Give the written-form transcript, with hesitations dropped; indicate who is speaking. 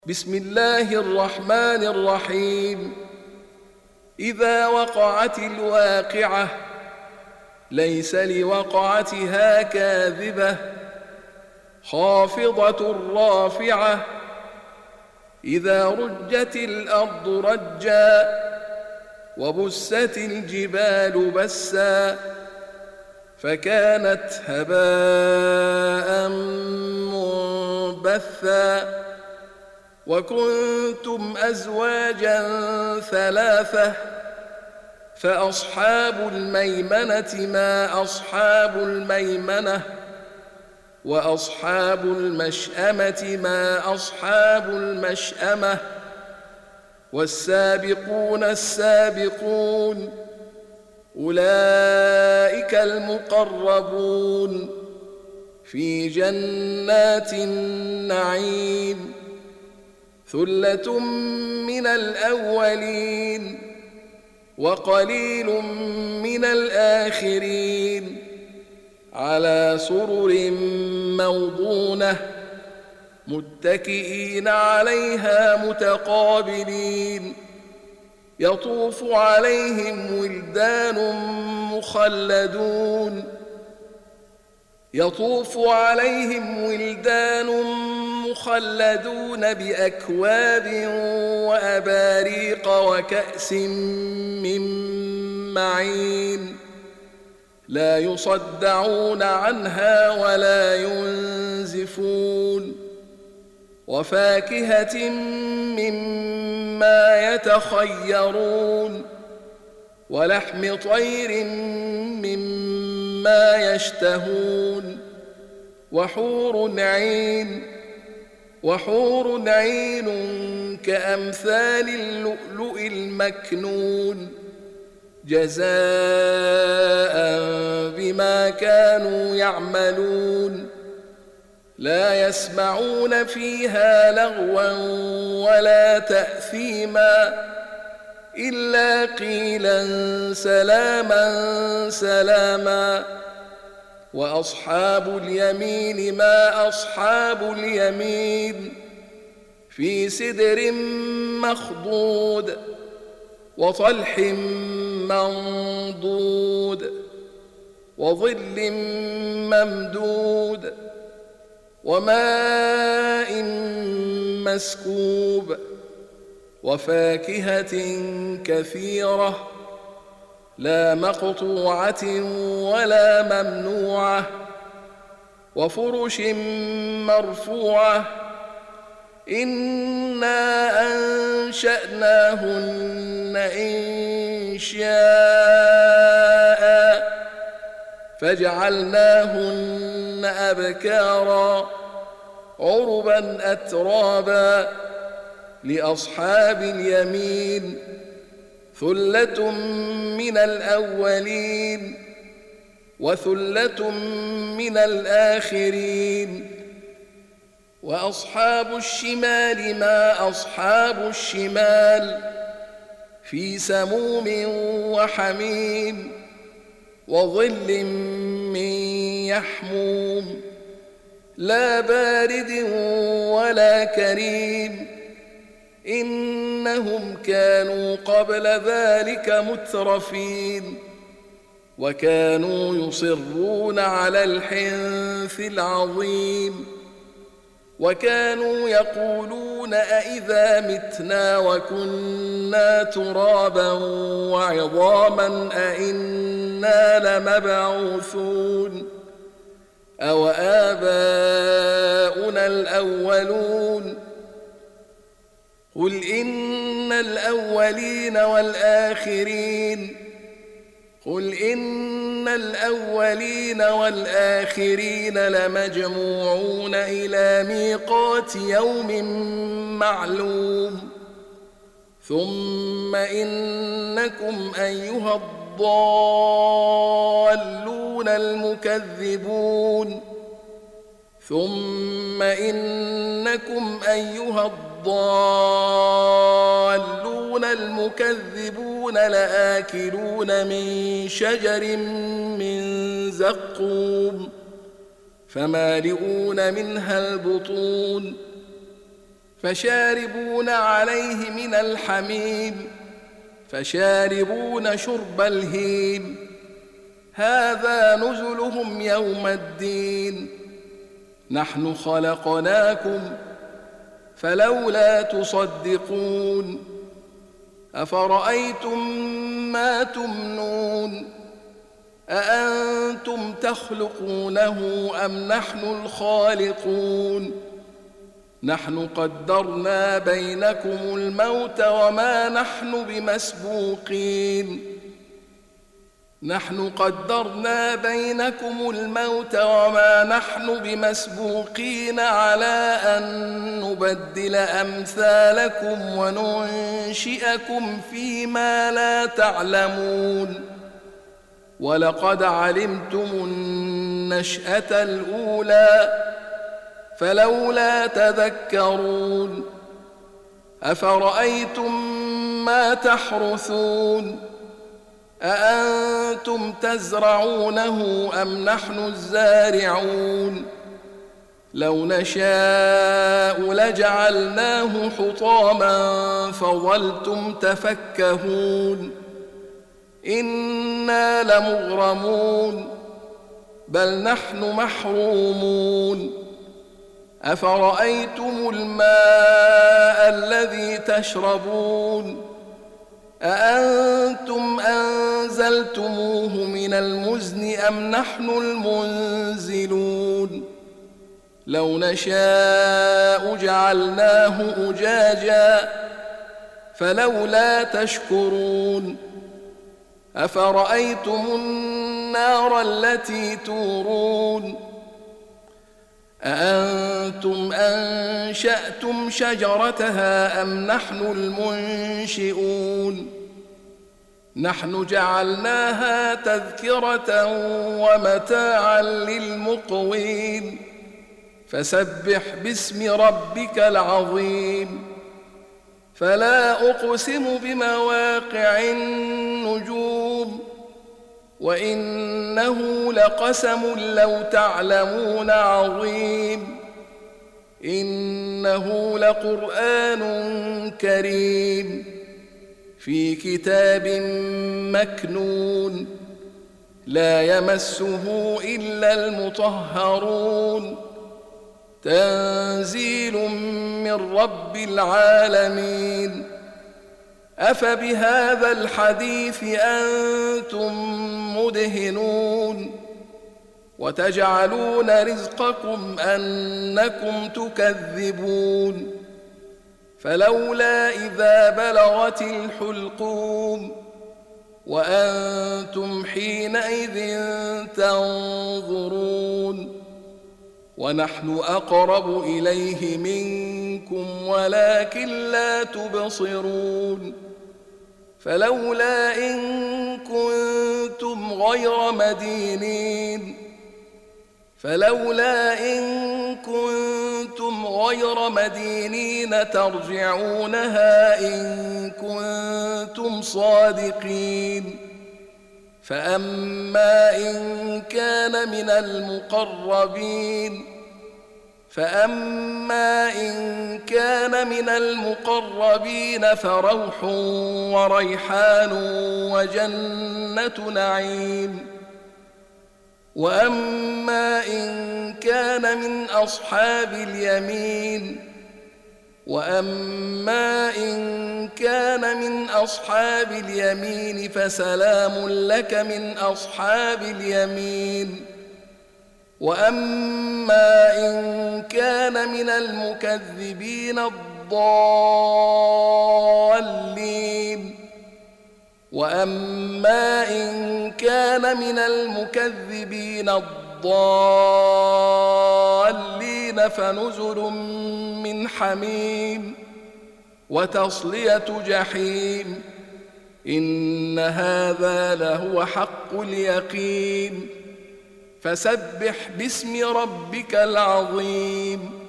Speaker 1: بسم الله الرحمن الرحيم. إذا وقعت الواقعة ليس لوقعتها كاذبة خافضة رافعة. إذا رجت الأرض رجا وبست الجبال بسا فكانت هباء منبثا. وكنتم أزواجا ثلاثة فأصحاب الميمنة ما أصحاب الميمنة وأصحاب المشأمة ما أصحاب المشأمة. والسابقون السابقون أولئك المقربون في جنات النعيم. ثلة من الأولين وقليل من الآخرين على سرر موضونة متكئين عليها متقابلين. يطوف عليهم ولدان مخلدون بأكواب وأباريق وكأس من معين لا يصدعون عنها ولا ينزفون. وفاكهة مما يتخيرون ولحم طير مما يشتهون. وحور عين كأمثال اللؤلؤ المكنون جزاء بما كانوا يعملون. لا يسمعون فيها لغوا ولا تأثيما إلا قيلا سلاما سلاما. وأصحاب اليمين ما أصحاب اليمين في سدر مخضود وطلح منضود وظل ممدود وماء مسكوب وفاكهة كثيرة لا مقطوعة ولا ممنوعة وفرش مرفوعة. إنا أنشأناهن إنشاء فجعلناهن أبكارا عربا أترابا لأصحاب اليمين. ثلة من الأولين وثلة من الآخرين. وأصحاب الشمال ما أصحاب الشمال في سموم وحميم وظل من يحموم لا بارد ولا كريم. إنهم كانوا قبل ذلك مترفين وكانوا يصرون على الحنث العظيم. وكانوا يقولون أئذا متنا وكنا ترابا وعظاما أئنا لمبعوثون أو آباؤنا الأولون. قل إن الأولين والآخرين لمجموعون إلى ميقات يوم معلوم. ثم إنكم أيها الضالون المكذبون لآكلون من شجر من زقوم فمالئون منها البطون فشاربون عليه من الحميم فشاربون شرب الهيم هذا نزلهم يوم الدين نحن خلقناكم فلولا تصدقون أفرأيتم ما تمنون أأنتم تخلقونه أم نحن الخالقون نحن قدرنا بينكم الموت وما نحن بمسبوقين على أن نبدل أمثالكم وننشئكم فيما لا تعلمون ولقد علمتم النشأة الأولى فلولا تذكرون أفرأيتم ما تحرثون أأنتم تزرعونه أم نحن الزارعون لو نشاء لجعلناه حطاما فظلتم تفكهون إنا لمغرمون بل نحن محرومون أفرأيتم الماء الذي تشربون أأنتم أنزلتموه من المزن أم نحن المنزلون لو نشاء جعلناه أجاجا فلولا تشكرون أفرأيتم النار التي تورون أأنتم أنشأتم شجرتها أم نحن المنشئون نحن جعلناها تذكرة ومتاعا للمقوين فسبح باسم ربك العظيم فلا أقسم بمواقع النجوم وإنه لقسم لو تعلمون عظيم إنه لقرآن كريم في كتاب مكنون لا يمسه إلا المطهرون تنزيل من رب العالمين أفبهذا الحديث أنتم مدهنون وتجعلون رزقكم أنكم تكذبون فلولا إذا بلغت الحلقوم وأنتم حينئذ تنظرون ونحن أقرب إليه منكم ولكن لا تبصرون فلولا إن كنتم غير مدينين ترجعونها إن كنتم صادقين فأما إن كان من المقربين فروح وريحان وجنة نعيم وأما إن كان من أصحاب اليمين فسلام لك من أصحاب اليمين وأما إن كان من المكذبين الضالين فنزل من حميم وتصلية جحيم إن هذا لهو حق اليقين فسبح باسم ربك العظيم